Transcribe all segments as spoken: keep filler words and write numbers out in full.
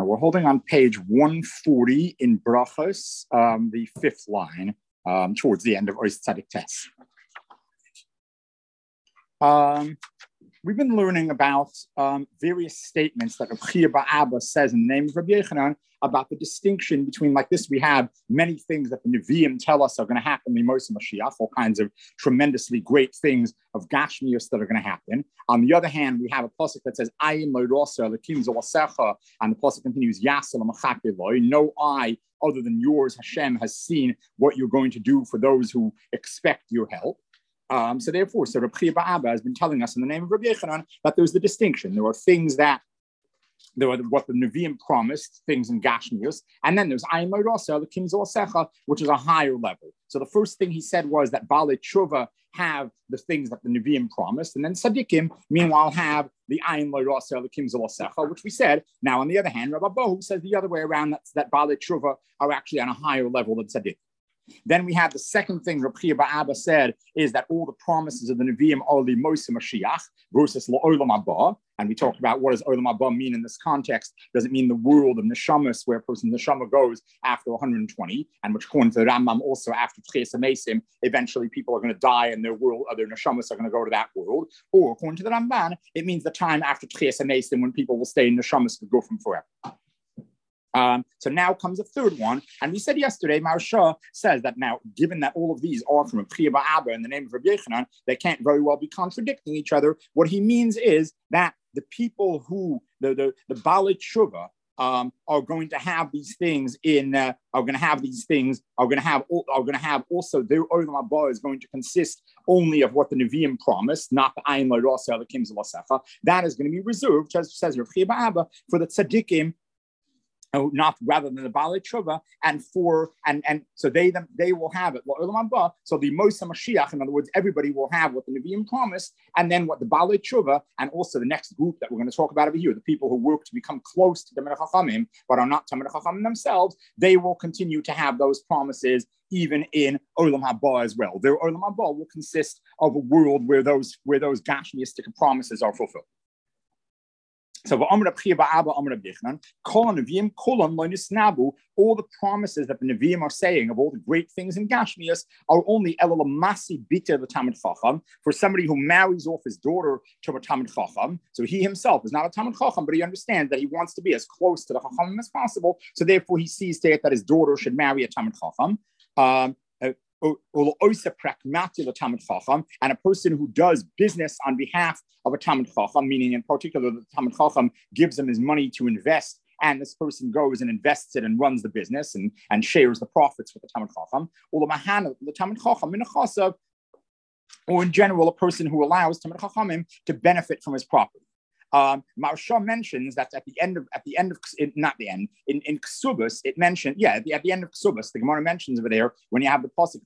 Now we're holding on page one forty in Brachos, um, the fifth line, um, towards the end of Ois Tzadik Tes. Um, we've been learning about um, various statements that Rav Chia Bar Abba says in the name of Rabbi Yochanan about the distinction between, like this, we have many things that the Nevi'im tell us are going to happen in Moshe Mashiach, all kinds of tremendously great things of Gashmius that are going to happen. On the other hand, we have a pasuk that says, Ayin lo rosa lekim zolasecha, and the pasuk continues, Yasel l'machake, no eye other than yours, Hashem, has seen what you're going to do for those who expect your help. Um, so therefore, so Rav Chia Bar Abba has been telling us in the name of Rabbi Yochanan that there's the distinction. There are things that There are what the Nevi'im promised, things in Gashmius, and then there's Ayin Lo Rasa, the Kim Secha, which is a higher level. So the first thing he said was that Baalei Tshuva have the things that the Nevi'im promised, and then Tzadikim, meanwhile, have the Ayin Lo Rasa, the Kim Secha, which we said. Now, on the other hand, Rabbi Bohu says the other way around, that, that Baalei Tshuva are actually on a higher level than Tzadikim. Then we have the second thing Rav Chia Bar Abba said is that all the promises of the Nevi'im are the Moshe Mashiach versus La'olam Haba. And we talked about what does Olam Haba mean in this context. Does it mean the world of Neshamas, where a person Neshama goes after one hundred twenty, and which according to the Rambam also after Tchias HaMesim, eventually people are going to die and their world, other Neshamas are going to go to that world. Or according to the Ramban, it means the time after Tchias HaMesim when people will stay in Neshamas to go from forever. Um, so now comes a third one, and we said yesterday, Maharsha says that now, given that all of these are from Rav Chia Bar Abba in the name of Rabbi Yochanan, they can't very well be contradicting each other. What he means is that the people who, the the, the Baalei Tshuva, um, are going to have these things in, uh, are going to have these things, are going to have, are going to have also their Olam Haba is going to consist only of what the Nevi'im promised, not the Ayin Lo Rasa, the Kim Secha. That is going to be reserved, as says Rav Chia Bar Abba, for the Tzadikim. Oh, not rather than the Baalei Tshuva, and for and and so they them they will have it. So the Moshe Mashiach, in other words, everybody will have what the Nevi'im promised, and then what the Baalei Tshuva, and also the next group that we're going to talk about over here, the people who work to become close to the Talmidei Chachamim but are not Talmidei Chachamim themselves, they will continue to have those promises even in Olam Haba as well. Their Olam Haba will consist of a world where those where those Gashmiistic promises are fulfilled. So, all the promises that the Nevi'im are saying of all the great things in Gashmias are only elamasi bita the Talmid Chacham, for somebody who marries off his daughter to a Talmid Chacham. So he himself is not a Talmid Chacham, but he understands that he wants to be as close to the Chacham as possible. So therefore, he sees to it that his daughter should marry a Talmid Chacham. Um, and a person who does business on behalf of a Talmid Chacham, meaning in particular the Talmid Chacham gives him his money to invest, and this person goes and invests it and runs the business and, and shares the profits with the Talmid Chacham, or the Talmid Chacham, or in general a person who allows Talmid Chachamim to benefit from his property. Um, Maharsha mentions that at the end of, at the end of, in, not the end, in, in Ksubas, it mentioned, yeah, at the, at the end of Ksubas, the Gemara mentions over there, when you have the pasuk,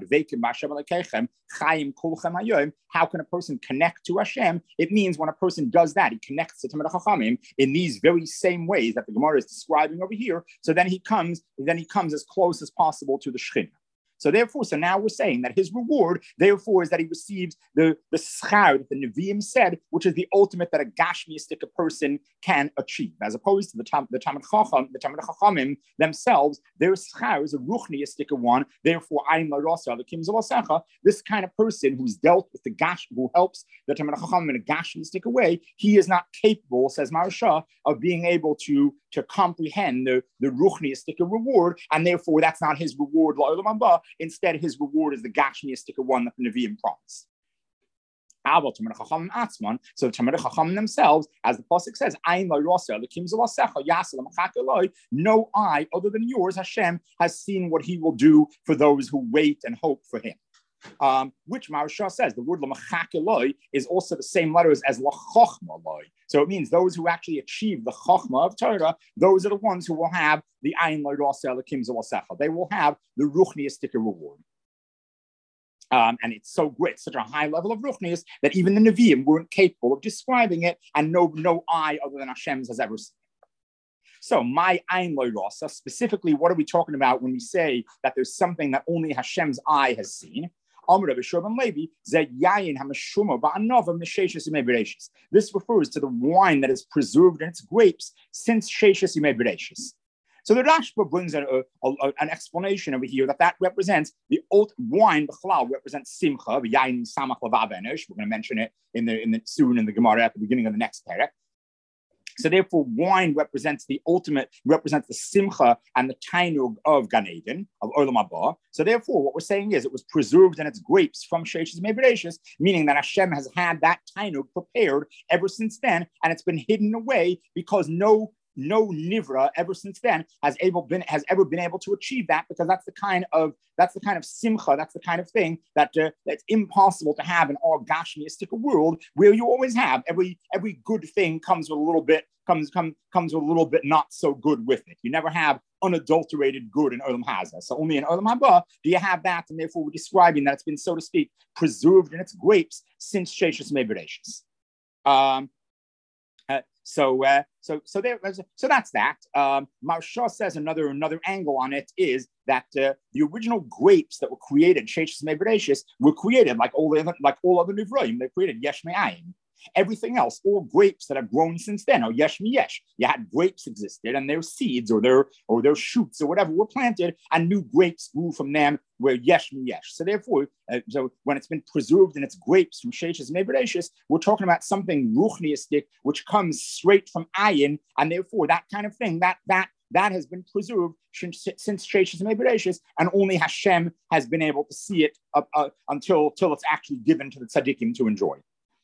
how can a person connect to Hashem? It means when a person does that, he connects to Talmidei Chachamim in these very same ways that the Gemara is describing over here. So then he comes, then he comes as close as possible to the Shekhinah. So therefore, so now we're saying that his reward, therefore, is that he receives the, the schar that the Nevi'im said, which is the ultimate that a Gashmiistic person can achieve, as opposed to the Tam, the Talmid Chacham, the Talmidei Chachamim themselves. Their schar is a ruchniistic one. Therefore, Ayin Lo Rasa, the Kim Secha, this kind of person who's dealt with the Gash, who helps the Talmidei Chachamim in a Gashmiistic way, he is not capable, says Maharsha, of being able to, to comprehend the, the ruchniistic reward, and therefore that's not his reward, La'olam Haba. Instead, his reward is the Gashmiistic one that the Nevi'im promised. So Talmidei Chachamim themselves, as the pasuk says, no eye other than yours, Hashem, has seen what he will do for those who wait and hope for him. Um, which Maharsha says the word l'machak is also the same letters as l'chochma. So it means those who actually achieve the chochma of Torah, those are the ones who will have the ayin lo rasa l'kim zelasecha. They will have the ruchniistic reward. Um, and it's so great, such a high level of ruchnius that even the Nevi'im weren't capable of describing it, and no no eye other than Hashem's has ever seen. So, my ayin lo rasa, specifically, what are we talking about when we say that there's something that only Hashem's eye has seen? This refers to the wine that is preserved in its grapes since Sheshes Yimei Bereshis. So the Rashba brings a, a, a, an explanation over here that that represents the old wine. B'chalal represents simcha. Yain samach lavav. We're going to mention it in the in the soon in the Gemara at the beginning of the next parak. So therefore, wine represents the ultimate, represents the simcha and the tainug of Gan Eden, of Olam Haba. So therefore, what we're saying is it was preserved in its grapes from Sheshes Yimei Bereshis, meaning that Hashem has had that tainug prepared ever since then, and it's been hidden away because no No nivra ever since then has able been has ever been able to achieve that, because that's the kind of that's the kind of simcha, that's the kind of thing that uh, that's impossible to have in our gashmiistic world, where you always have every every good thing comes with a little bit comes come comes with a little bit not so good with it. You never have unadulterated good in Olam Haza. So only in Olam Haba do you have that, and therefore we're describing that it's been, so to speak, preserved in its grapes since Sheshes Yimei Bereshis. Um, Uh, so, uh, so, so there. So that's that. Um, Maharsha says another another angle on it is that uh, the original grapes that were created, Sheshes Yimei Bereshis, were created like all other like all other nivroim. They created yesh me'ayin. Everything else, all grapes that have grown since then, or yesh miyesh. You had grapes existed, and their seeds or their or their shoots or whatever were planted, and new grapes grew from them. Where yesh miyesh. So therefore, uh, so when it's been preserved in its grapes from Sheshes Yimei Bereshis, we're talking about something ruchniistic which comes straight from ayin, and therefore that kind of thing that that that has been preserved since, since Sheshes Yimei Bereshis, and only Hashem has been able to see it up, uh, until until it's actually given to the tzaddikim to enjoy.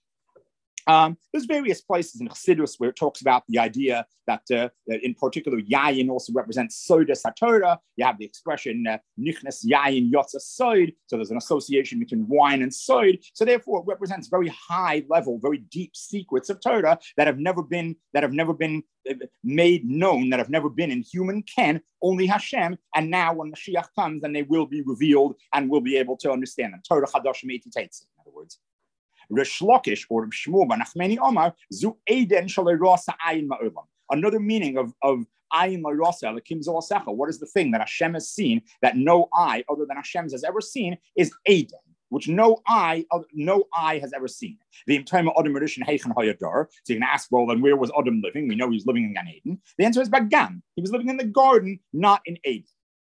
Um, there's various places in Chassidus where it talks about the idea that, uh, that in particular, yayin also represents soda satora. You have the expression nichnas yayin yotza soid. So there's an association between wine and soid. So therefore, it represents very high level, very deep secrets of Torah that have never been that have never been made known, that have never been in human ken. Only Hashem. And now, when Mashiach comes, then they will be revealed and we'll be able to understand them. Torah chadash meiti teitzi, in other words. Rish Lakish or Shmuel ben Nachmani Omar zu Eden shalei rasa ayin ma'olam. Another meaning of of ayin ma'rasa lekim zolasecha. What is the thing that Hashem has seen that no eye other than Hashem's has ever seen? Is Eden, which no eye no eye has ever seen. The Imtayma Adam Rishon Heichen Hayadar. So you can ask, well, then where was Adam living? We know he was living in Gan Eden. The answer is Bagan. He was living in the garden, not in Eden.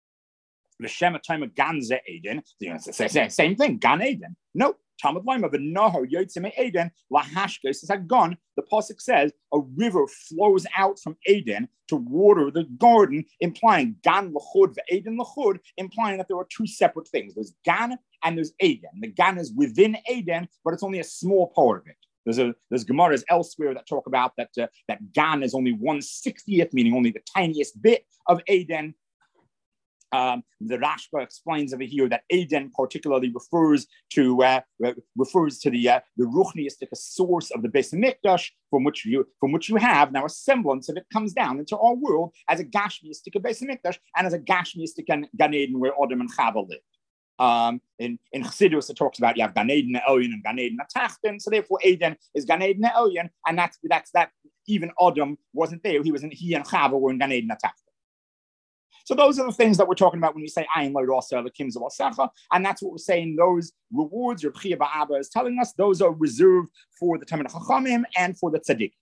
The Shema Taima Ganze Eden. Same thing, Gan Eden. No. Talmud Lama, the Nahar Yotzim Eden, Lahashkes is Hagon. The pasuk says a river flows out from Eden to water the garden, implying Gan Lachud, the Eden Lachud, implying that there are two separate things. There's Gan and there's Eden. The Gan is within Eden, but it's only a small part of it. There's a there's Gemaras elsewhere that talk about that uh, that Gan is only one sixtieth, meaning only the tiniest bit of Eden. Um, the Rashba explains over here that Eden particularly refers to uh, refers to the uh, the ruchniistic source of the Beis Hamikdash, from which you from which you have now a semblance of it comes down into our world as a gashmiistic Beis Hamikdash and as a gashmiistic Gan Eden where Adam and Chava lived. Um, in in Chassidus it talks about you have Gan Eden Elyon and Gan Eden Tachten, so therefore Eden is Gan Eden Elyon, and that's that's that even Adam wasn't there; he was in he and Chava were in Gan Eden Tachten. So those are the things that we're talking about when we say ayin lo rasa lekim zolasecha, and that's what we're saying. Those rewards, Reb Chia bar Abba is telling us, those are reserved for the Talmidei Chachamim and for the tzaddikim.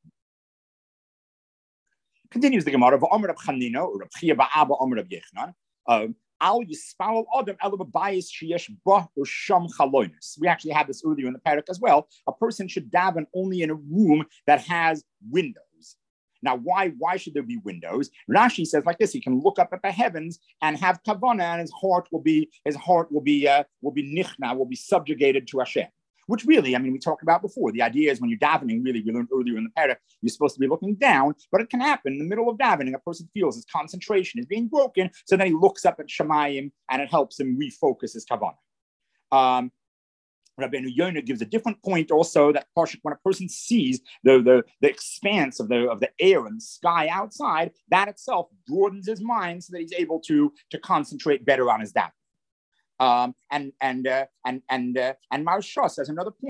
Continues the Gemara. V'omer Reb Chanina or Reb Chia bar Abba omer Reb Yechanan. Al yispal adam ela b'bayis sheyesh ba or sham chalonis. We actually had this earlier in the parak as well. A person should daven only in a room that has windows. Now, why, why should there be windows? Rashi says like this: he can look up at the heavens and have kavana, and his heart will be his heart will be uh, will be nichna, will be subjugated to Hashem. Which really, I mean, we talked about before. The idea is when you're davening, really, we learned earlier in the parak, you're supposed to be looking down, but it can happen in the middle of davening. A person feels his concentration is being broken, so then he looks up at Shemayim, and it helps him refocus his kavana. Um, Rabbeinu Yonah gives a different point also that when a person sees the, the, the expanse of the of the air and the sky outside, that itself broadens his mind so that he's able to, to concentrate better on his davening. Um, and and uh, and and uh, and Maharsha says another point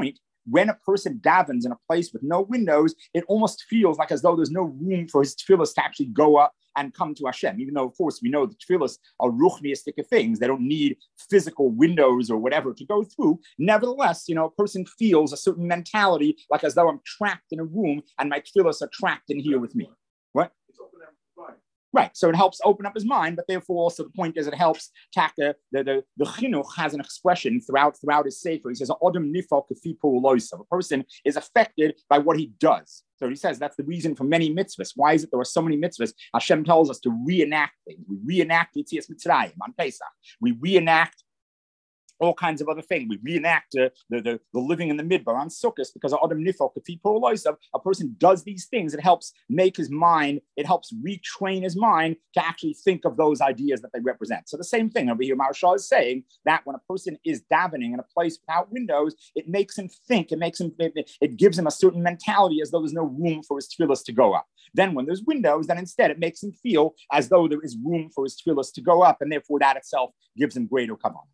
when a person davens in a place with no windows, it almost feels like as though there's no room for his tefillas to actually go up and come to Hashem, even though, of course, we know the tefillas are ruchniistic things. They don't need physical windows or whatever to go through. Nevertheless, you know, a person feels a certain mentality, like as though I'm trapped in a room and my tefillas are trapped in here with me. What? Right, so it helps open up his mind, but therefore also the point is it helps Taka, the, the, the chinuch has an expression throughout throughout his sefer. He says, Adam nifal kafi pu'ulosav. A person is affected by what he does. So he says that's the reason for many mitzvahs. Why is it there are so many mitzvahs? Hashem tells us to reenact things. We reenact Yetzias Mitzrayim on Pesach. We reenact all kinds of other things. We reenact uh, the, the, the living in the midbar on Sukkot because of Adam Nifal, a person does these things. It helps make his mind, it helps retrain his mind to actually think of those ideas that they represent. So the same thing over here, Maharshal is saying that when a person is davening in a place without windows, it makes him think, it makes him, it, it gives him a certain mentality as though there's no room for his tefillas to go up. Then when there's windows, then instead it makes him feel as though there is room for his tefillas to go up, and therefore that itself gives him greater kavanah.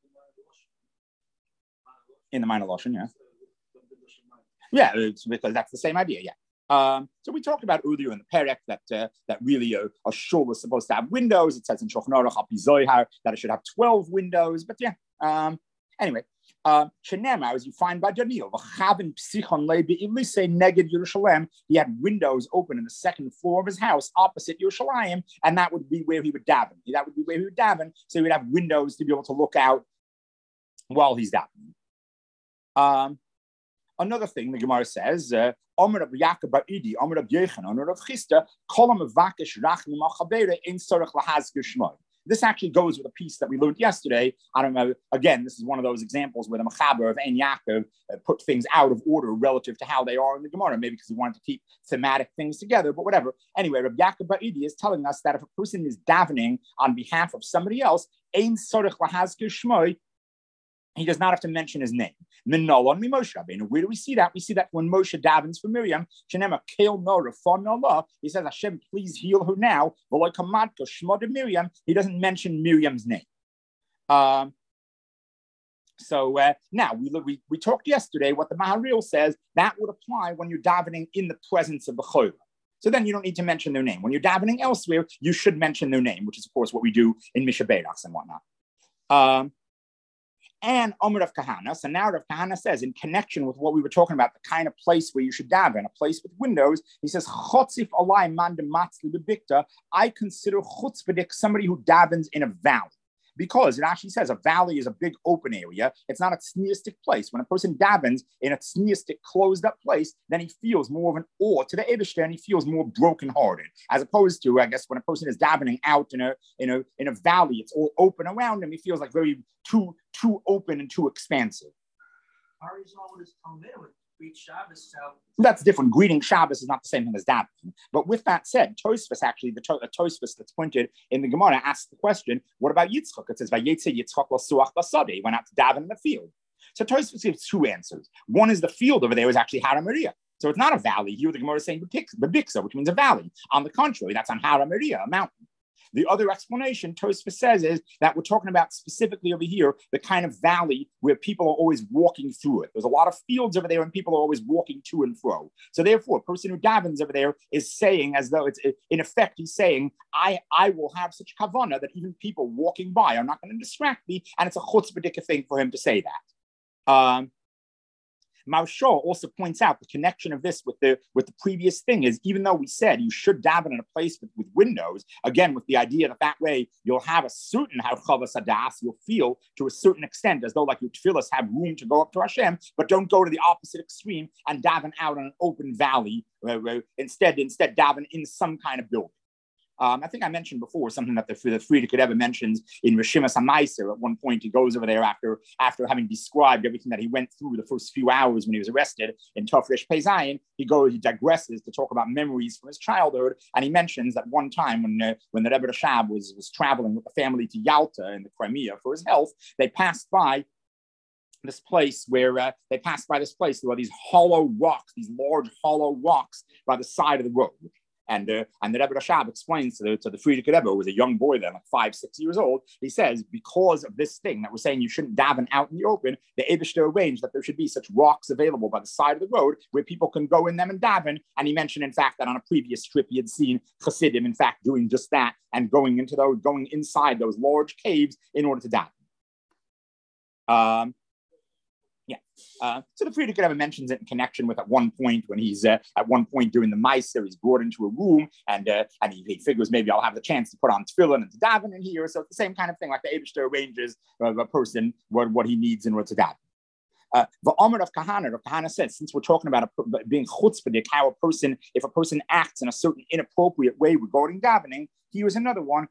In the minor lashon, yeah, yeah, it's because that's the same idea, yeah. Um, so we talked about earlier in the perek that uh, that really a, a shul is supposed to have windows. It says in Shulchan Aruch Al Pi Zohar that it should have twelve windows, but yeah. Um, anyway, Shenema, uh, as you find by Daniel, he had windows open in the second floor of his house opposite Yerushalayim, and that would be where he would daven. That would be where he would daven, so he would have windows to be able to look out while he's davening. Um, another thing the Gemara says, uh, Omer of Yaakov Ba'idi, Omer of Yechon, Omer of Chista, Kolam of Vakish Rachim Machabere in Sorach Lahazkir Shmoy. This actually goes with a piece that we learned yesterday. I don't know. Again, this is one of those examples where the Mechaber of Ein Yaakov uh, put things out of order relative to how they are in the Gemara, maybe because he wanted to keep thematic things together, but whatever. Anyway, Rabbi Yaakov Ba'idi is telling us that if a person is davening on behalf of somebody else, Ein Sorach Lahazkir Shmoy, he does not have to mention his name. Where do we see that? We see that when Moshe davens for Miriam, he says, Hashem, please heal her now. Miriam, he doesn't mention Miriam's name. Um, so uh, now, we, we we talked yesterday what the Maharil says, that would apply when you're davening in the presence of the Chorah. So then you don't need to mention their name. When you're davening elsewhere, you should mention their name, which is, of course, what we do in Misha Beirachs and whatnot. Um, And Omer of Kahana. So now Rav Kahana says, in connection with what we were talking about, the kind of place where you should daven, a place with windows, he says, Chotzif alai man de matzli bebikta. I consider chutzpahdik somebody who davens in a valley. Because it actually says a valley is a big open area. It's not a tzniistic place. When a person davens in a tzniistic, closed up place, then he feels more of an awe to the Eibishter, and he feels more brokenhearted. As opposed to, I guess, when a person is davening out in a in a in a valley, it's all open around him. He feels like very too too open and too expansive. That's different. Greeting Shabbos is not the same thing as davening. But with that said, Tosfos actually, the to- Tosfos that's pointed in the Gemara asks the question, what about Yitzchak? It says, Vayetze Yitzchak l'suach basade. He went out to daven in the field. So Tosfos gives two answers. One is the field over there is actually Hara Maria. So it's not a valley. Here the Gemara is saying Bebiksa, which means a valley. On the contrary, that's on Hara Maria, a mountain. The other explanation Tosfos says is that we're talking about specifically over here, the kind of valley where people are always walking through it. There's a lot of fields over there and people are always walking to and fro. So therefore, a person who davens over there is saying, as though it's, in effect, he's saying, I, I will have such kavanah that even people walking by are not going to distract me. And it's a chutzpah thing for him to say that. Um, Maharshal also points out the connection of this with the with the previous thing is, even though we said you should daven in a place with, with windows, again, with the idea that that way you'll have a certain harchava sadas, you'll feel to a certain extent as though like your tefillas have room to go up to Hashem, but don't go to the opposite extreme and daven out in an open valley. Uh, uh, instead, instead daven in some kind of building. Um, I think I mentioned before something that the, the Frierdiker Rebbe mentions in Rishimas HaMaiser. At one point, he goes over there after, after having described everything that he went through the first few hours when he was arrested in Tafresh Pei Zayin. He goes, he digresses to talk about memories from his childhood, and he mentions that one time when uh, when the Rebbe Rashab was was traveling with the family to Yalta in the Crimea for his health, they passed by this place where uh, they passed by this place. There were these hollow rocks, these large hollow rocks by the side of the road. And uh, and the Rebbe Rashab explains to the to the Frierdiker Rebbe, who was a young boy then, like five, six years old. He says, because of this thing that we're saying you shouldn't daven out in the open, the Eibishter arranged that there should be such rocks available by the side of the road where people can go in them and daven. And he mentioned, in fact, that on a previous trip he had seen Chassidim, in fact, doing just that and going into those, going inside those large caves in order to daven. Um, Yeah. Uh, so the Frierdiker Rebbe mentions it in connection with at one point when he's uh, at one point during the Meiser, he's brought into a room and uh, and he, he figures maybe I'll have the chance to put on tefillin and to daven in here. So it's the same kind of thing, like the Eibishter arranges uh, a person what, what he needs in order to daven. Uh, the Omer of Kahana, of Kahana said, since we're talking about a, being chutzpahdik, how a person, if a person acts in a certain inappropriate way regarding davening, he was another one.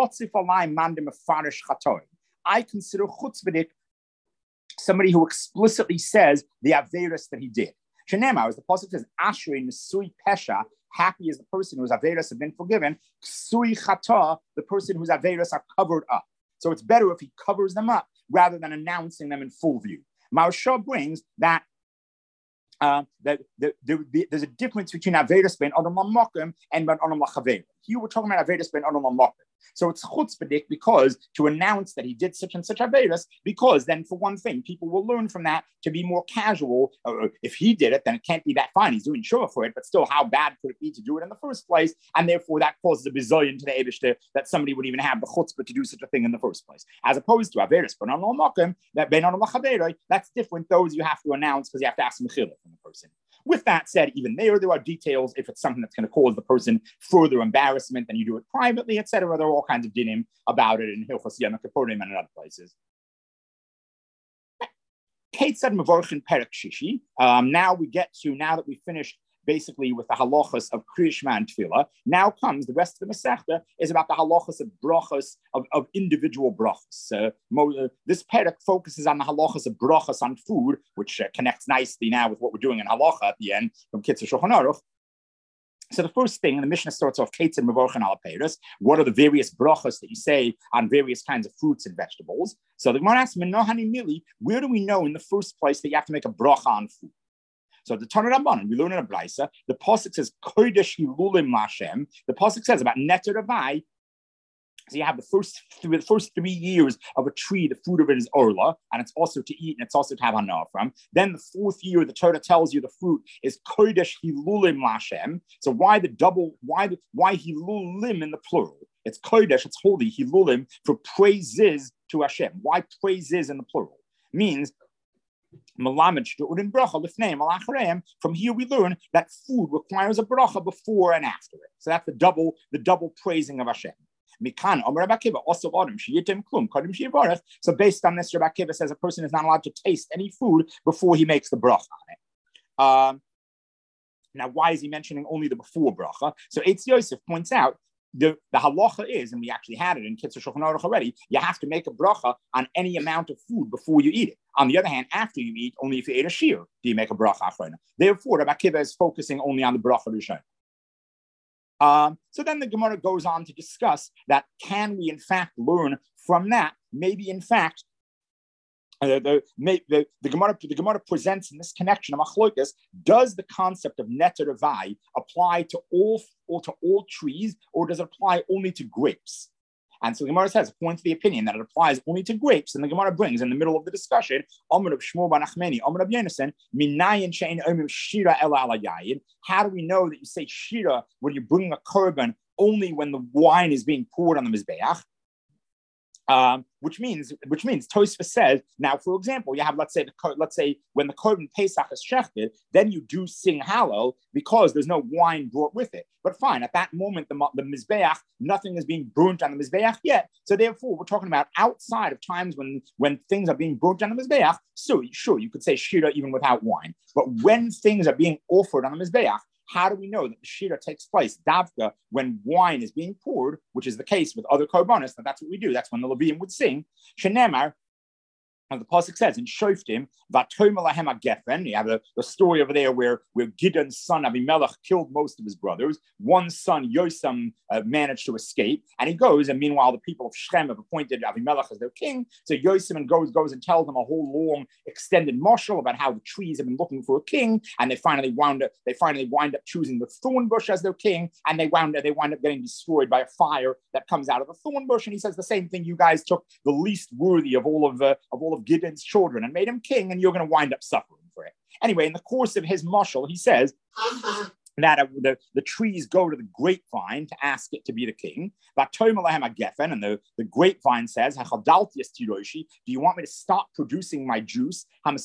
I consider chutzpahdik somebody who explicitly says the averis that he did. Shenema, as the pasuk says, Ashrei Nesui Pesha, happy is the person whose averis have been forgiven. Ksui Chata, the person whose averis are covered up. So it's better if he covers them up rather than announcing them in full view. Maharsha brings that uh, that the, the, the, there's a difference between averis ben adam lamokim and ben adam lachaver. Here we're talking about averis ben adam lamokim. So it's chutzpahdik because to announce that he did such and such averis, because then for one thing, people will learn from that to be more casual. Uh, if he did it, then it can't be that fine. He's doing shua for it, but still, how bad could it be to do it in the first place? And therefore, that causes a bazillion to the Eibishter that somebody would even have the chutzpah to do such a thing in the first place. As opposed to averis ben adam lamokim, that ben adam lachaver, that's different. Those you have to announce because you have to ask mechila from the person. With that said, even there, there are details. If it's something that's going to cause the person further embarrassment, then you do it privately, et cetera. There are all kinds of dinim about it in Hilchos Yom Kippurim and in other places. Ketzad Mevorchin Perek Shishi. Um, now we get to, now that we finished basically with the halachas of Kriya Shema and Tefillah, now comes the rest of the Masechta is about the halachas of brachas, of, of individual brachas. Uh, mo- this perek focuses on the halachas of brachas on food, which uh, connects nicely now with what we're doing in halacha at the end from Kitzur Shulchan Aruch. So the first thing, and the Mishnah starts off, Ketzad Mevorchin al Peiros. What are the various brachas that you say on various kinds of fruits and vegetables? So the Gemara asks, Menohani Mili, where do we know in the first place that you have to make a bracha on food? So the Tanur Rabbanan, we learn in a brisa, the pasuk says Kodesh Hilulim Lashem. The pasuk says about Neter Avai. So you have the first three, the first three years of a tree, the fruit of it is orla, and it's also to eat and it's also to have hana from. Then the fourth year, the Torah tells you the fruit is Kodesh Hilulim Lashem. So why the double? Why the why Hilulim in the plural? It's Kodesh, it's holy Hilulim for praises to Hashem. Why praises in the plural? Means. From here we learn that food requires a bracha before and after it. So that's the double, the double praising of Hashem. So based on this, Rabbi Akiva says a person is not allowed to taste any food before he makes the bracha on it. Um, now, why is he mentioning only the before bracha? So Eitz Yosef points out The, the halacha is, and we actually had it in Kitzur Shulchan Aruch already, you have to make a bracha on any amount of food before you eat it. On the other hand, after you eat, only if you ate a shear do you make a bracha achrona. Therefore, Rabbi Akiva is focusing only on the bracha rishon. Um, so then the Gemara goes on to discuss that can we in fact learn from that, maybe in fact, Uh, the, the, the, Gemara, the Gemara presents in this connection of machlokas, does the concept of neter avai apply to all or to all trees, or does it apply only to grapes? And so the Gemara says, according to the opinion that it applies only to grapes, and the Gemara brings in the middle of the discussion, Amr of Shmuel ben Achmeni, Amr of Yonasan, Minayin shein omim shira el ala yayin. How do we know that you say shira when you're bringing a korban only when the wine is being poured on the mizbeach? Um, which means, which means Tosfos says, now, for example, you have, let's say, the, let's say when the korban Pesach is shechted, then you do sing Hallel because there's no wine brought with it. But fine, at that moment, the, the Mizbeach, nothing is being burnt on the Mizbeach yet. So therefore, we're talking about outside of times when, when things are being burnt on the Mizbeach. So sure, you could say Shira even without wine. But when things are being offered on the Mizbeach, how do we know that the shira takes place davka when wine is being poured, which is the case with other korbanos? That that's what we do. That's when the Leviim would sing. Shenemar, as the pasuk says in Shoftim, Vatomer lahem hagefen. You have the, the story over there where, where Gideon's son Avimelech killed most of his brothers. One son, Yosam, uh, managed to escape, and he goes. And meanwhile, the people of Shechem have appointed Avimelech as their king. So Yosam goes goes and tells them a whole long extended marshal about how the trees have been looking for a king, and they finally wound up they finally wind up choosing the thorn bush as their king, and they wound up they wind up getting destroyed by a fire that comes out of the thorn bush. And he says the same thing. You guys took the least worthy of all of uh, of all of Gideon's children and made him king, and you're going to wind up suffering for it. Anyway, in the course of his mashal, he says that uh, the, the trees go to the grapevine to ask it to be the king. And the, the grapevine says, do you want me to stop producing my juice,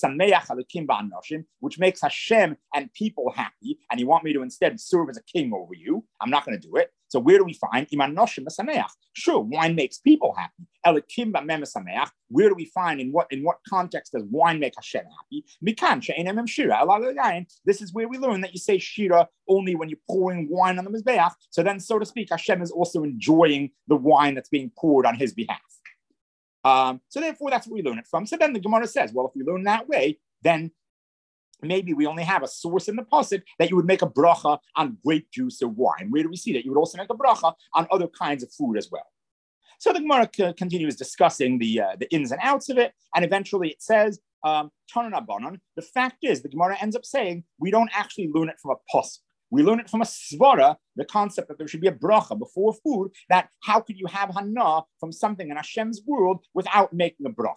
which makes Hashem and people happy, and you want me to instead serve as a king over you? I'm not going to do it. So where do we find Iman Noshim Sameach? Sure, wine makes people happy. Elikim b'mem sameach. Where do we find in what in what context does wine make Hashem happy? Mikan she'einem em shira. This is where we learn that you say shira only when you're pouring wine on the mizbeach. So then, so to speak, Hashem is also enjoying the wine that's being poured on his behalf. Um, so therefore, that's where we learn it from. So then the Gemara says, well, if we learn that way, then maybe we only have a source in the pasuk that you would make a bracha on grape juice or wine. Where do we see that? You would also make a bracha on other kinds of food as well. So the Gemara c- continues discussing the uh, the ins and outs of it, and eventually it says, um, the fact is, the Gemara ends up saying we don't actually learn it from a pasuk. We learn it from a svara, the concept that there should be a bracha before food, that how could you have hana from something in Hashem's world without making a bracha?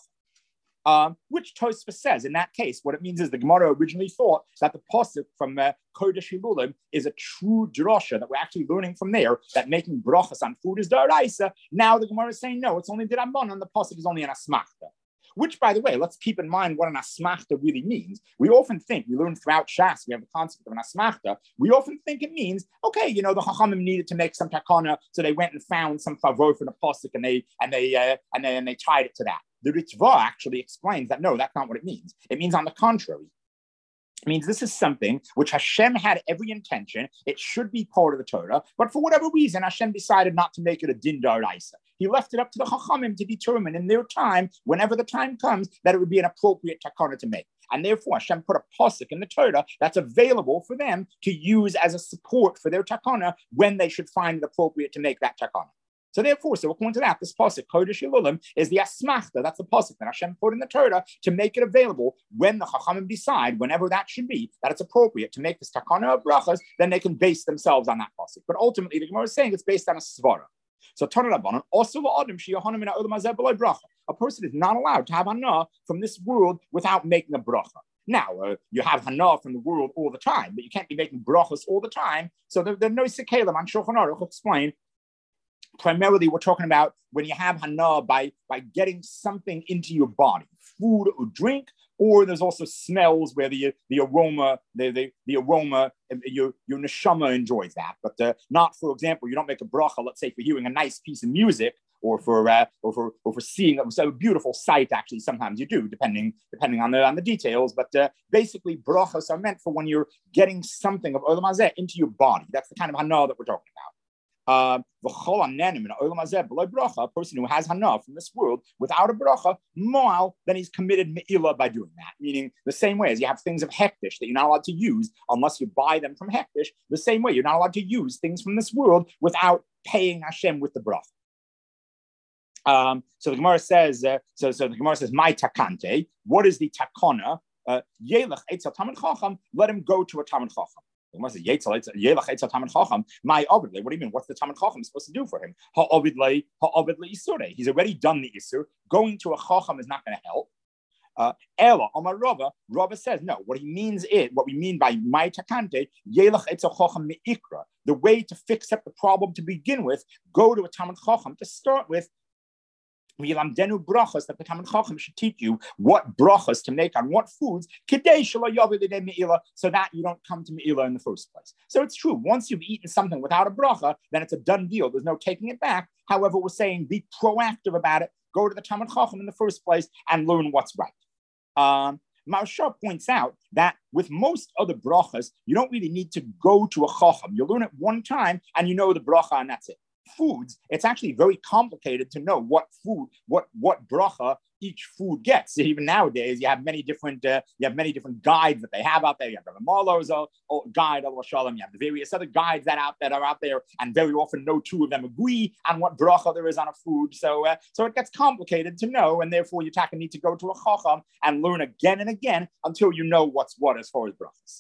Um, which Tosfos says in that case, what it means is the Gemara originally thought that the pasuk from uh, Kodesh Hilulim is a true drasha, that we're actually learning from there that making brachas on food is daraisa. Now the Gemara is saying no, it's only dirabbanan, and the pasuk is only an asmachta. Which, by the way, let's keep in mind what an asmachta really means. We often think, we learn throughout Shas, we have the concept of an asmachta. We often think it means, okay, you know, the Chachamim needed to make some takana, so they went and found some favor for the pasuk, and they and they uh, and they and they tied it to that. The Ritva actually explains that no, that's not what it means. It means on the contrary. It means this is something which Hashem had every intention. It should be part of the Torah, but for whatever reason, Hashem decided not to make it a din d'oraisa. He left it up to the Chachamim to determine in their time, whenever the time comes, that it would be an appropriate takana to make. And therefore, Hashem put a pasuk in the Torah that's available for them to use as a support for their takana when they should find it appropriate to make that takana. So therefore, so according to that, this pasuk, Kodesh Hilulim, is the asmachta, that's the pasuk that Hashem put in the Torah to make it available when the Chachamim decide, whenever that should be, that it's appropriate to make this takana of brachas, then they can base themselves on that pasuk. But ultimately, the Gemara is saying it's based on a svara. So Tanur Rabbanan, also Adam Shiyahanim in Olam Hazeh b'lo bracha. A person is not allowed to have hana from this world without making a bracha. Now, uh, you have hana from the world all the time, but you can't be making brachas all the time. So there, there are no sikelim on Shulchan Aruch explain. Primarily, we're talking about when you have hana by, by getting something into your body, food or drink, or there's also smells where the the aroma, the the, the aroma, your, your neshama enjoys that. But uh, not, for example, you don't make a bracha, let's say, for hearing a nice piece of music, or for uh, or for or for seeing a, a beautiful sight. Actually, sometimes you do, depending depending on the on the details. But uh, basically, brachas are meant for when you're getting something of olam hazeh into your body. That's the kind of hana that we're talking about. Uh, a person who has hana from this world without a bracha, moal, then he's committed me'ilah by doing that. Meaning the same way as you have things of hektish that you're not allowed to use unless you buy them from hektish, the same way you're not allowed to use things from this world without paying Hashem with the bracha. Um, so the Gemara says, uh, so, so the Gemara says, my takante, what is the takana? Uh, let him go to a Talmid Chacham. My what do you mean? What's the Talmid Chacham supposed to do for him? He's already done the Isur. Going to a Chacham is not going to help. Uh, Ella, Omar Rava, Rava says, no, what he means is, what we mean by my takante, the way to fix up the problem to begin with, go to a Talmid Chacham to start with. Brachas, that the Talmid Chacham should teach you what brachas to make on what foods, so that you don't come to me'ilah in the first place. So it's true, once you've eaten something without a bracha, then it's a done deal. There's no taking it back. However, we're saying be proactive about it. Go to the Talmid Chacham in the first place and learn what's right. Um, Maharsha points out that with most other brachas, you don't really need to go to a chacham. You learn it one time and you know the bracha and that's it. foods, it's actually very complicated to know what food, what what bracha each food gets. Even nowadays, you have many different uh, you have many different guides that they have out there. You have the Marlowe's uh, guide, Allah Shalom. You have the various other guides that out that are out there, and very often no two of them agree on what bracha there is on a food. So uh, so it gets complicated to know, and therefore you need to go to a chacham and learn again and again until you know what's what as far as brachas.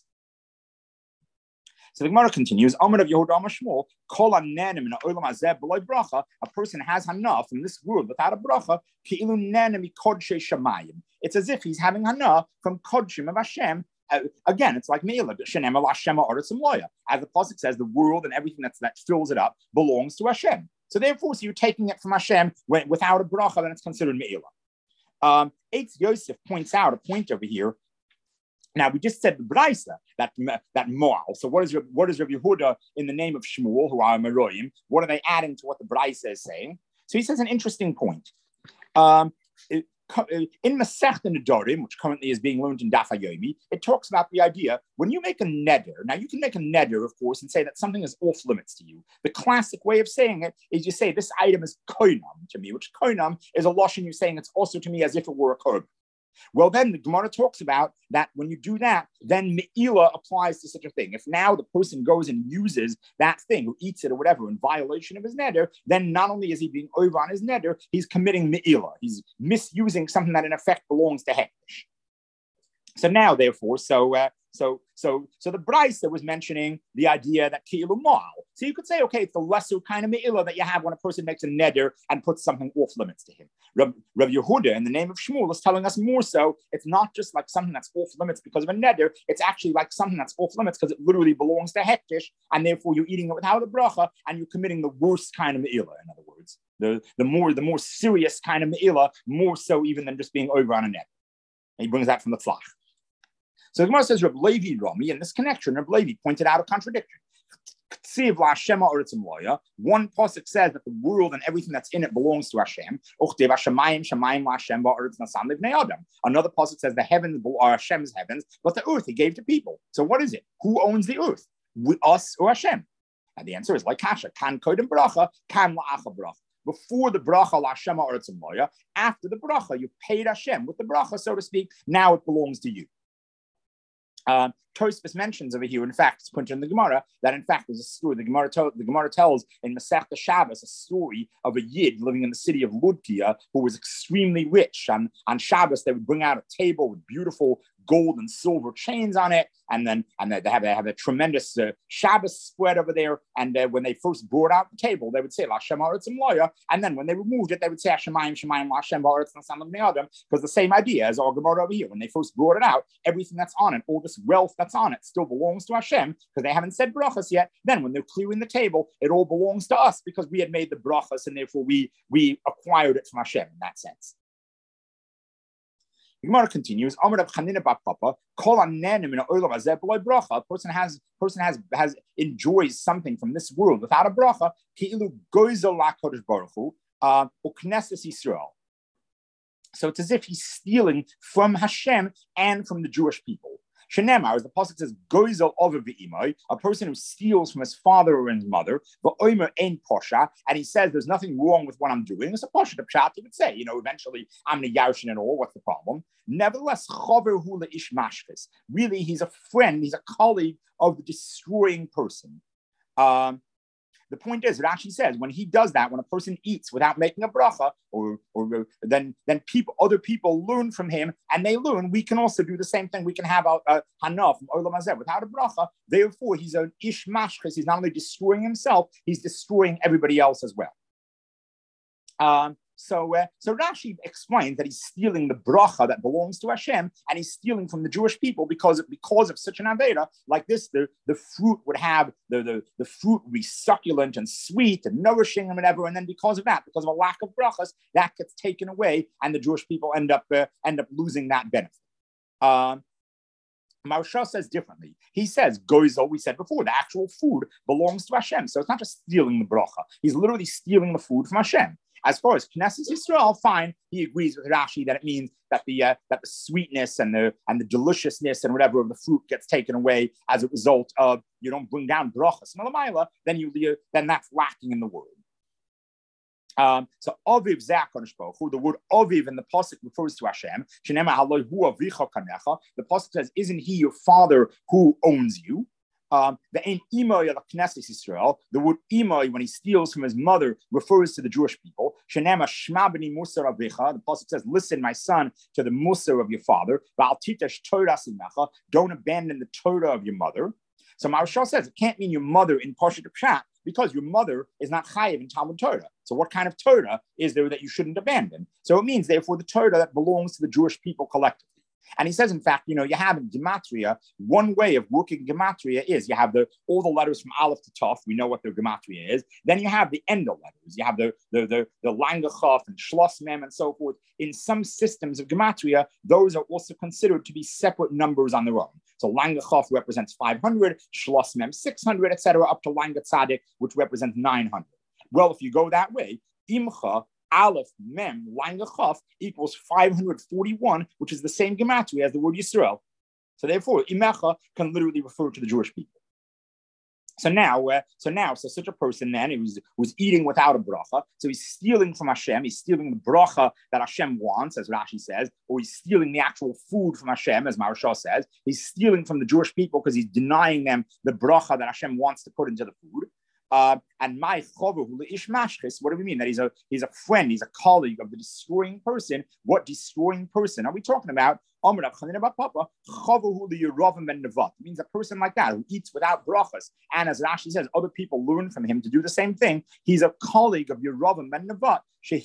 So the Gemara continues, Amar of Yehuda Amar Shmuel, Kol hanenim in ha'olam hazeh b'lo bracha, a person has hana from this world without a bracha, ki'ilu nenem mikodshei shamayim. It's as if he's having hana from kodshim of Hashem. Uh, again, it's like Meila, shenem el Hashem ha'aretz loya. As the pasuk says, the world and everything that's, that fills it up belongs to Hashem. So therefore, so you're taking it from Hashem when, without a bracha, then it's considered Meila. Um, Eitz Yosef points out a point over here. Now, we just said the Braisa, that, that Moal. So what is, what is Rabbi Yehuda in the name of Shmuel, who are Meroim? What are they adding to what the Braisa is saying? So he says an interesting point. Um, it, in Masechta Nedarim, which currently is being learned in Daf HaYomi, it talks about the idea, when you make a neder, now you can make a neder, of course, and say that something is off limits to you. The classic way of saying it is you say, this item is koinam to me, which koinam is a lashon you're saying it's also to me as if it were a korban. Well, then the Gemara talks about that when you do that, then Me'ila applies to such a thing. If now the person goes and uses that thing or eats it or whatever in violation of his neder, then not only is he being over on his neder, he's committing Me'ila. He's misusing something that in effect belongs to Hekdesh. So now, therefore, so uh, so so so the Braisa was mentioning the idea that Ki'ilu Ma'al. So you could say, okay, it's the lesser kind of Me'ila that you have when a person makes a neder and puts something off limits to him. Rav, Rav Yehuda, in the name of Shmuel, is telling us more so. It's not just like something that's off limits because of a neder. It's actually like something that's off limits because it literally belongs to Hekdesh, and therefore you're eating it without a bracha, and you're committing the worst kind of Me'ila, in other words. The, the, more, the more serious kind of Me'ila, more so even than just being over on a neder. And he brings that from the Tzlach. So the Gemara says, Reb Levi Rami, in this connection, Reb Levi pointed out a contradiction. One pasuk says that the world and everything that's in it belongs to Hashem. Another pasuk says the heavens are Hashem's heavens, but the earth he gave to people. So what is it? Who owns the earth? We, us or Hashem? And the answer is like Kasha. Kan kodim bracha, kan la'acha bracha. Before the bracha la'Hashem ha'aretz moya, after the bracha, you paid Hashem with the bracha, so to speak. Now it belongs to you. Uh, Tosfos mentions over here, in fact, it's put in the Gemara, that in fact there's a story. The Gemara, to, the Gemara tells in Masechta Shabbos a story of a Yid living in the city of Ludkia who was extremely rich. On, on Shabbos, they would bring out a table with beautiful gold and silver chains on it, and then and they have, they have a tremendous uh, Shabbos spread over there. And uh, when they first brought out the table, they would say L'Hashem ha'aretz loya, and then when they removed it, they would say Hashemayim Shemayim L'Hashem ha'aretz l'samim bnei adam, because the same idea as our Gemara over here. When they first brought it out, everything that's on it, all this wealth that's on it, still belongs to Hashem because they haven't said brachas yet. Then when they're clearing the table, it all belongs to us because we had made the brachas, and therefore we we acquired it from Hashem in that sense. The Gemara continues. A person has person has has enjoys something from this world without a bracha. So it's as if he's stealing from Hashem and from the Jewish people. Shenemar, as the pasuk says, goizel over v'imoi, a person who steals from his father or his mother, v'oimer ein posha, and he says there's nothing wrong with what I'm doing. It's a posha, the pshat, he would say, you know, eventually I'm the yarshin and all, what's the problem? Nevertheless, chaver hu le'ish mashkes. Really, he's a friend, he's a colleague of the destroying person. Um, The point is, Rashi says, when he does that, when a person eats without making a bracha, or, or then, then people, other people learn from him, and they learn, we can also do the same thing. We can have a, a hana from Olam Hazeh without a bracha. Therefore, he's an ish mashkes. He's not only destroying himself, he's destroying everybody else as well. Um, So, uh, so Rashi explains that he's stealing the bracha that belongs to Hashem, and he's stealing from the Jewish people because of, because of such an avera like this. The, the fruit would have the, the, the fruit would be succulent and sweet and nourishing and whatever, and then because of that, because of a lack of brachas, that gets taken away, and the Jewish people end up uh, end up losing that benefit. Um, Maharsha says differently. He says, goizel, we said before, the actual food belongs to Hashem. So it's not just stealing the bracha. He's literally stealing the food from Hashem. As far as Knesset Yisrael, fine, he agrees with Rashi that it means that the uh, that the sweetness and the and the deliciousness and whatever of the fruit gets taken away as a result of you don't bring down brachas malamayla, then you then that's lacking in the world. Um, so Aviv Zakosh Baruch Hu, the word Aviv in the pasuk refers to Hashem. The pasuk says, "Isn't He your father who owns you?" Um, the ein imay of Knesset Israel, the word imay when he steals from his mother refers to the Jewish people. Shenema shma b'ni musar avicha. The pasuk says, "Listen, my son, to the musar of your father." V'al titesh Torah simecha. Don't abandon the Torah of your mother. So Maharshal says it can't mean your mother in Parshat Pshat because your mother is not chayiv in Talmud Torah. So what kind of Torah is there that you shouldn't abandon? So it means, therefore, the Torah that belongs to the Jewish people collectively. And he says, in fact, you know, you have in Gematria, one way of working Gematria is you have the all the letters from Aleph to Tov. We know what the Gematria is. Then you have the Ender letters. You have the the the, the Langachaf and Schloss Mem and so forth. In some systems of Gematria, those are also considered to be separate numbers on their own. So Langachaf represents five hundred, Schloss Mem six hundred, et cetera, up to Langa Tzadik, which represents nine hundred. Well, if you go that way, Imcha, Aleph, Mem, Langachaf equals five hundred forty-one, which is the same gematria as the word Yisrael. So therefore, Imecha can literally refer to the Jewish people. So now, uh, so now, so such a person then who's was eating without a bracha, so he's stealing from Hashem, he's stealing the bracha that Hashem wants, as Rashi says, or he's stealing the actual food from Hashem, as Maharshal says. He's stealing from the Jewish people because he's denying them the bracha that Hashem wants to put into the food. Uh, and my chovu ish mashchis, what do we mean? That he's a he's a friend, he's a colleague of the destroying person. What destroying person are we talking about? It means a person like that who eats without brachas. And as Rashi says, other people learn from him to do the same thing. He's a colleague of Yeravim ben Nevat,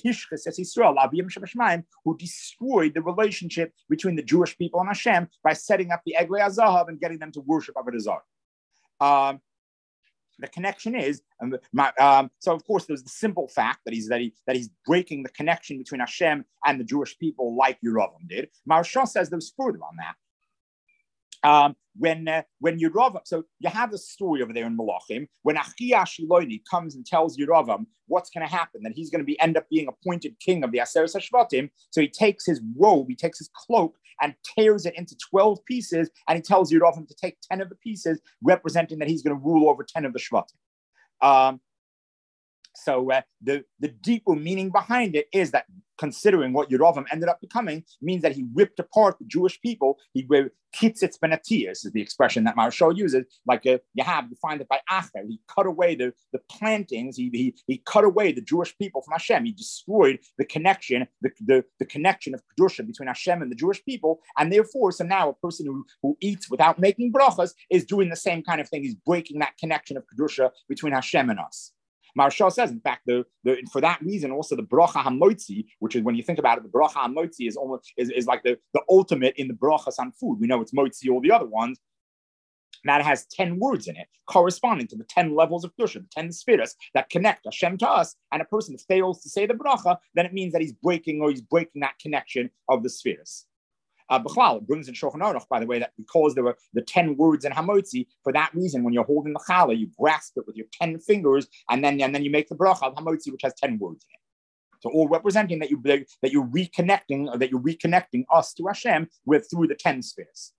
who destroyed the relationship between the Jewish people and Hashem by setting up the Eglei HaZahav and getting them to worship Avodah Zarah. Um, The connection is, um, my, um, so of course, there's the simple fact that he's that he that he's breaking the connection between Hashem and the Jewish people, like Yeravim did. Maharshal says there's further on that. Um, when uh, when Yeravim, so you have the story over there in Malachim, when Achia Shiloni comes and tells Yeravim what's going to happen, that he's going to be end up being appointed king of the Aseret HaShvatim. So he takes his robe, he takes his cloak, and tears it into twelve pieces, and he tells Yeravim to take ten of the pieces, representing that he's going to rule over ten of the Shvatim. Um, so uh, the, the deeper meaning behind it is that considering what Yeravim ended up becoming means that he ripped apart the Jewish people. He kitzitz benatiyas is the expression that Maharshal uses. Like uh, you have, you find it by Acher. He cut away the, the plantings. He, he he cut away the Jewish people from Hashem. He destroyed the connection, the, the, the connection of Kedusha between Hashem and the Jewish people. And therefore, so now a person who, who eats without making brachas is doing the same kind of thing. He's breaking that connection of Kedusha between Hashem and us. Maharshal says, in fact, the, the for that reason, also the bracha hamotzi, which is when you think about it, the bracha hamotzi is almost is, is like the, the ultimate in the brachas on food. We know it's motzi, all the other ones. That has ten words in it, corresponding to the ten levels of Kedusha, the ten spheres that connect Hashem to us. And a person fails to say the bracha, then it means that he's breaking or he's breaking that connection of the spheres. Uh, B'chlal, it brings in Shulchan Aruch, by the way, that because there were the ten words in Hamotzi, for that reason, when you're holding the challah, you grasp it with your ten fingers, and then and then you make the bracha of Hamotzi, which has ten words in it. So all representing that you that you're reconnecting, that you're reconnecting us to Hashem with through the ten spheres.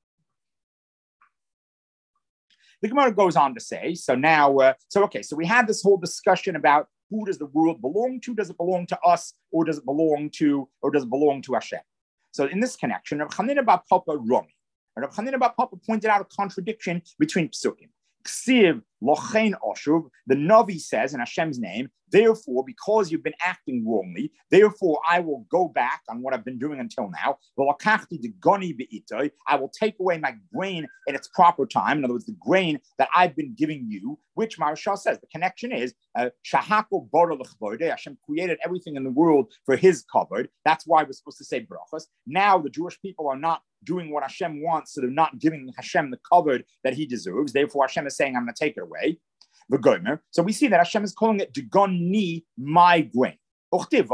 The Gemara goes on to say, so now, uh, so okay, so we had this whole discussion about who does the world belong to? Does it belong to us, or does it belong to, or does it belong to Hashem? So in this connection, Rav Chanina bar Papa Romi, Rav Chanina bar Papa pointed out a contradiction between psukim. Ksiv lochein oshuv, the Navi says in Hashem's name, therefore, because you've been acting wrongly, therefore I will go back on what I've been doing until now. I will take away my grain in its proper time. In other words, the grain that I've been giving you, which Maharshal says the connection is Shahako Bora L'chvode. Hashem created everything in the world for his covered. That's why we're supposed to say brachas. Now the Jewish people are not doing what Hashem wants, so they're not giving Hashem the covered that he deserves. Therefore, Hashem is saying, I'm going to take it away. The Gomer. So we see that Hashem is calling it Dgoni, my grain. But you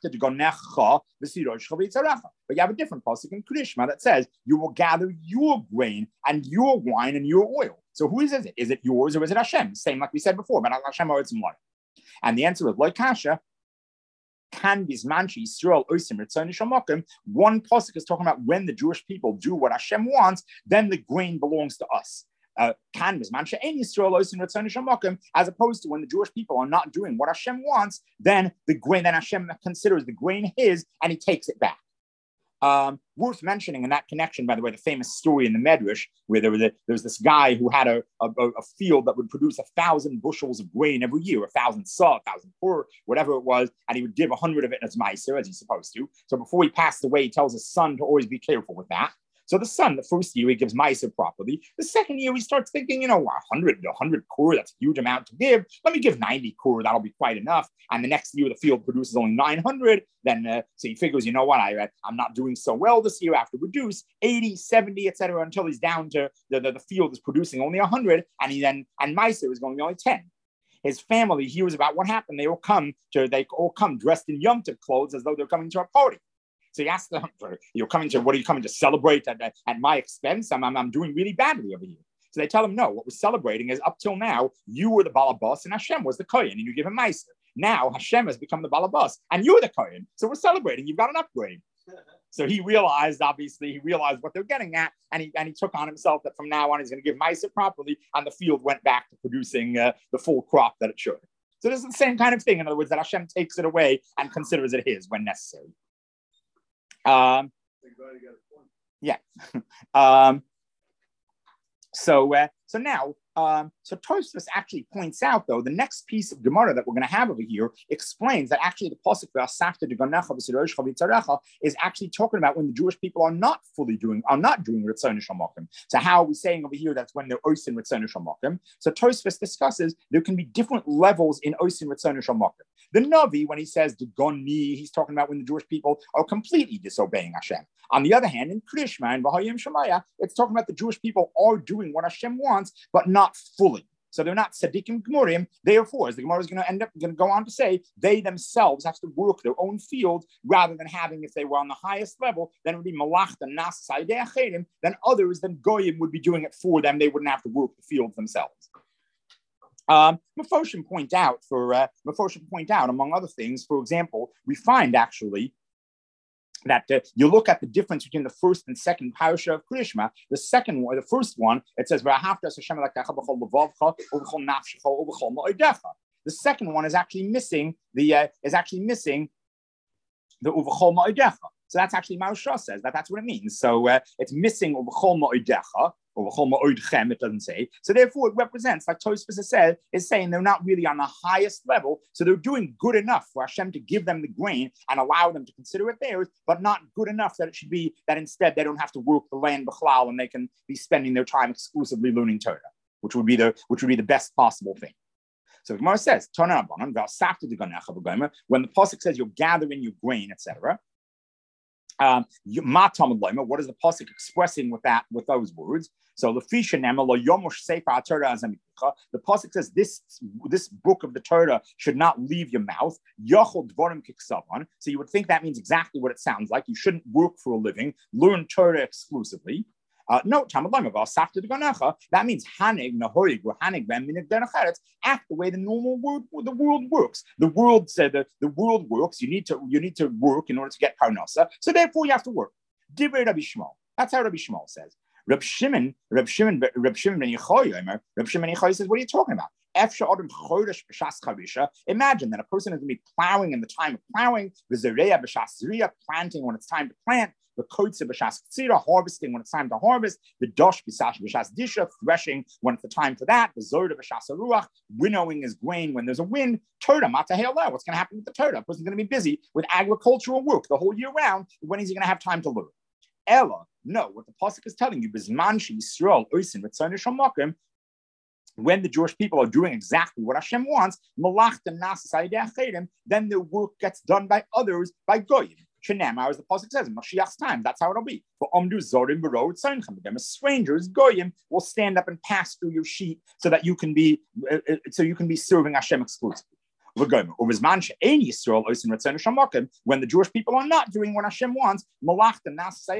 have a different pasuk in Krishma that says you will gather your grain and your wine and your oil. So who is it? Is it yours or is it Hashem? Same like we said before, but Hashem or it's Mara. And the answer is like Kasha. Can bismanchi Yisrael oisim ritzon shamakim. One pasuk is talking about when the Jewish people do what Hashem wants, then the grain belongs to us. Uh, as opposed to when the Jewish people are not doing what Hashem wants, then the grain, then Hashem considers the grain his and he takes it back. Um, worth mentioning in that connection, by the way, the famous story in the Medrash where there was, a, there was this guy who had a, a, a field that would produce a thousand bushels of grain every year, a thousand saw, a thousand pur, whatever it was, and he would give a hundred of it as meiser, as he's supposed to. So before he passed away, he tells his son to always be careful with that. So the son, the first year, he gives meiser properly. The second year, he starts thinking, you know, one hundred, one hundred kur, that's a huge amount to give. Let me give ninety kur, that'll be quite enough. And the next year, the field produces only nine hundred. Then, uh, so he figures, you know what, I, I'm not doing so well this year. I have to reduce eighty, seventy, et cetera, until he's down to, the, the, the field is producing only one hundred. And he then, and meiser is going to be only ten. His family hears about what happened. They all come to, they all come dressed in Yom Tov clothes as though they're coming to a party. So he asks them, you're coming to, what are you coming to celebrate at, at, at my expense? I'm, I'm, I'm doing really badly over here. So they tell him, no, what we're celebrating is up till now, you were the balabas and Hashem was the kohen and you give him meiser. Now Hashem has become the balabas and you're the kohen. So we're celebrating, you've got an upgrade. So he realized, obviously, he realized what they're getting at, and he and he took on himself that from now on he's going to give meiser properly, and the field went back to producing uh, the full crop that it should. So this is the same kind of thing. In other words, that Hashem takes it away and considers it his when necessary. Um, yeah. um, so, uh, so now, um, so Tosfos actually points out, though, the next piece of Gemara that we're going to have over here explains that actually the pasuk is actually talking about when the Jewish people are not fully doing, are not doing Ritzon Shamakim. So how are we saying over here that's when they're oisin Ritzon Shamakim? So Tosfos discusses there can be different levels in oisin Ritzon Shamakim. The Navi, when he says Degoni, he's talking about when the Jewish people are completely disobeying Hashem. On the other hand, in Krishma and V'hayim Shemaya, it's talking about the Jewish people are doing what Hashem wants, but not fully. So they're not tzaddikim gmurim. Therefore, as the Gemara is going to end up going to go on to say, they themselves have to work their own field rather than having, if they were on the highest level, then it would be malach and nas acherim. Then others, then goyim would be doing it for them. They wouldn't have to work the fields themselves. Um, Mefoshim point out for uh, Mefoshim point out, among other things, for example, we find actually that uh, you look at the difference between the first and second parasha of Krishma. The second one, the first one, it says, the second one is actually missing the uh, is actually missing the uvachol ma'idecha. So that's actually Mausha says that that's what it means. So uh, it's missing uvachol ma'idecha. It doesn't say. So therefore, it represents, like Tosfos has said, is saying they're not really on the highest level. So they're doing good enough for Hashem to give them the grain and allow them to consider it theirs, but not good enough that it should be that instead they don't have to work the land b'chlal and they can be spending their time exclusively learning Torah, which would be the which would be the best possible thing. So Gemara says, when the pasuk says you're gathering your grain, et cetera. Um, what is the pasuk expressing with that, with those words? So the pasuk says this this book of the Torah should not leave your mouth. So you would think that means exactly what it sounds like. You shouldn't work for a living, learn Torah exclusively. Uh, no, that means hanig nahorig or hanig act the way the normal world the world works. The world said that the world works. You need to you need to work in order to get parnasa. So therefore, you have to work. Divrei Rabbi Shmuel. That's how Rabbi Shmuel says. Reb Shimon, Reb Shimon, Reb Shimon ben Yechoy, Reb Shimon ben Yechoy says, what are you talking about? Imagine that a person is going to be plowing in the time of plowing, the planting when it's time to plant, the kotze b'shas tzira, harvesting when it's time to harvest, the dosh b'shas disha, threshing when it's the time for that, the zorda b'shas ruach, winnowing his grain when there's a wind. Torah, matahela, what's going to happen with the Torah? A person's going to be busy with agricultural work the whole year round. When is he going to have time to learn? Ella, no, what the pasuk is telling you, Bizman Yisrael oisin v'tzon shamakim, when the Jewish people are doing exactly what Hashem wants, then their work gets done by others, by goyim. Shenema, as the pasuk says, Mashiach's time. That's how it'll be. But Omdu Zorim B'Ro Tzeinchem, strangers, goyim, will stand up and pass through your sheet so that you can be, uh, so you can be serving Hashem exclusively. When the Jewish people are not doing what Hashem wants,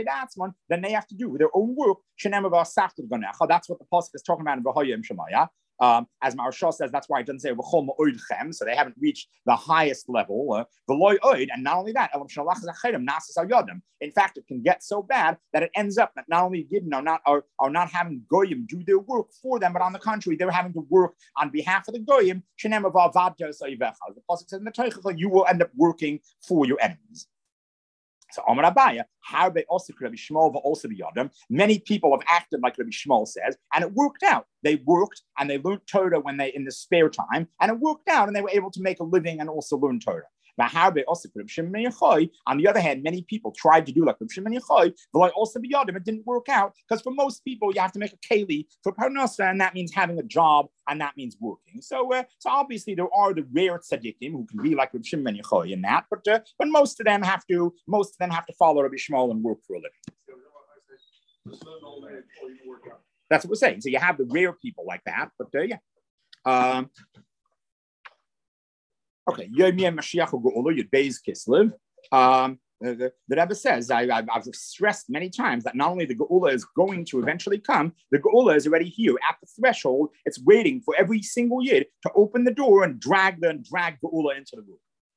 then they have to do their own work. That's what the pasuk is talking about in V'hayim Shemaya. Um, as Maharsha says, that's why it doesn't say v'chol ma'oidchem, so they haven't reached the highest level. Uh, v'loy oid, and not only that, in fact, it can get so bad that it ends up that not only you know, not are, are not having goyim do their work for them, but on the contrary, they're having to work on behalf of the goyim. The pasuk says in the Torah, you will end up working for your enemies. So Amar Abaya, how they also Rabbi Shmuel also be Yadam. Many people have acted like Rabbi Shmuel says, and it worked out. They worked and they learned Torah when they in the spare time, and it worked out, and they were able to make a living and also learn Torah. On the other hand, many people tried to do like Rabbi Shimon Yochai, but also be Yadam. It didn't work out because for most people, you have to make a keli for parnasa, and that means having a job, and that means working. So, uh, so obviously there are the rare tzaddikim who can be like Rabbi Shimon Yochai in that, but uh, but most of them have to most of them have to follow Rabbi Shmuel and work for a living. That's what we're saying. So you have the rare people like that, but uh, yeah. Um, Okay, Yom Yom Mashiach Geula Yud Beis Kislev. Um, the, the Rebbe says, I, I've, I've stressed many times that not only the Geula is going to eventually come, the Geula is already here at the threshold. It's waiting for every single Yid to open the door and drag the and drag Geula into the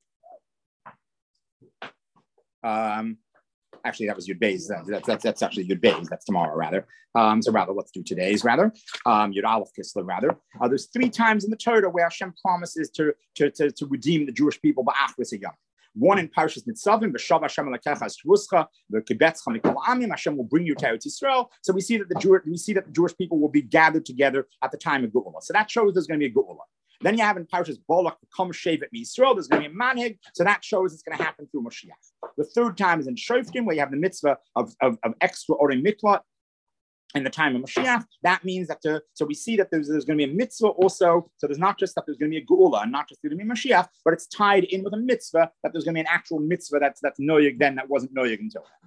room. Um, actually, that was Yud Beis. That's, that's, that's actually Yud Beis. That's tomorrow, rather. Um, so rather, let's do today's, rather. Um, Yud Aleph Kislev, rather. Uh, there's three times in the Torah where Hashem promises to, to, to, to redeem the Jewish people ba'achris hayam. One in Parshas Nitzavim, v'shav Hashem alekecha esruscha, v'kibetzcha mikol amim, Hashem will bring you to Eretz Yisrael. So we see that the Jew, we see that the Jewish people will be gathered together at the time of Geula. So that shows there's going to be a Geula. Then you have in Parshas Balak, come Shevet Yisrael, there's going to be a manhig, so that shows it's going to happen through Mashiach. The third time is in Shoftim, where you have the mitzvah of, of, of extra Orei Miklat in the time of Mashiach. That means that, the, so we see that there's, there's going to be a mitzvah also, so there's not just that there's going to be a Geula, and not just going to be Mashiach, but it's tied in with a mitzvah, that there's going to be an actual mitzvah that's, that's noyig then, that wasn't noyig until then.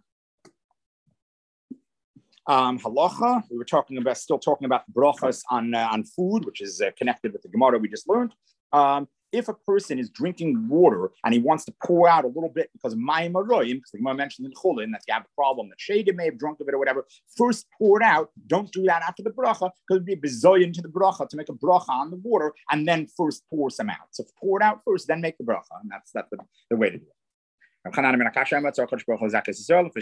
Um, halacha, we were talking about, still talking about brachas on uh, on food, which is uh, connected with the Gemara we just learned. Um, if a person is drinking water and he wants to pour out a little bit because of mayim aroyim, because the Gemara mentioned in Chulin that you have a problem that Shega may have drunk of it or whatever, first pour it out. Don't do that after the bracha, because it would be a bezoyin to the bracha to make a bracha on the water, and then first pour some out. So pour it out first, then make the bracha, and that's that's the, the way to do it.